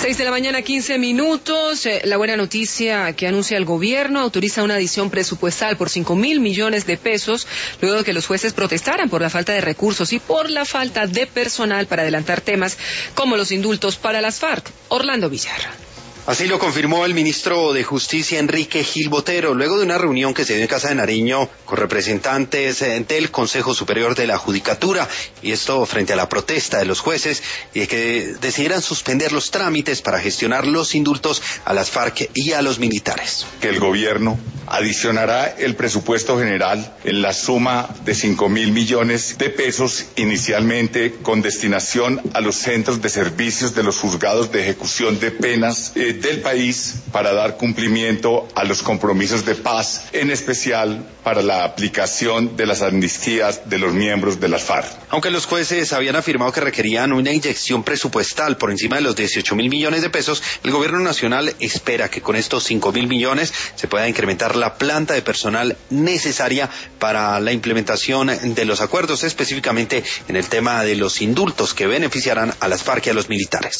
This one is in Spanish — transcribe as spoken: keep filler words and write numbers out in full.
Seis de la mañana, quince minutos. Eh, la buena noticia que anuncia el gobierno autoriza una adición presupuestal por cinco mil millones de pesos, luego de que los jueces protestaran por la falta de recursos y por la falta de personal para adelantar temas como los indultos para las FARC. Orlando Villar. Así lo confirmó el ministro de Justicia, Enrique Gil Botero, luego de una reunión que se dio en Casa de Nariño con representantes del Consejo Superior de la Judicatura, y esto frente a la protesta de los jueces y de que decidieran suspender los trámites para gestionar los indultos a las FARC y a los militares. Que el gobierno adicionará el presupuesto general en la suma de cinco mil millones de pesos, inicialmente con destinación a los centros de servicios de los juzgados de ejecución de penas eh, del país, para dar cumplimiento a los compromisos de paz, en especial para la aplicación de las amnistías de los miembros de las FARC. Aunque los jueces habían afirmado que requerían una inyección presupuestal por encima de los dieciocho mil millones de pesos, el gobierno nacional espera que con estos cinco mil millones se pueda incrementar la planta de personal necesaria para la implementación de los acuerdos, específicamente en el tema de los indultos que beneficiarán a las FARC y a los militares.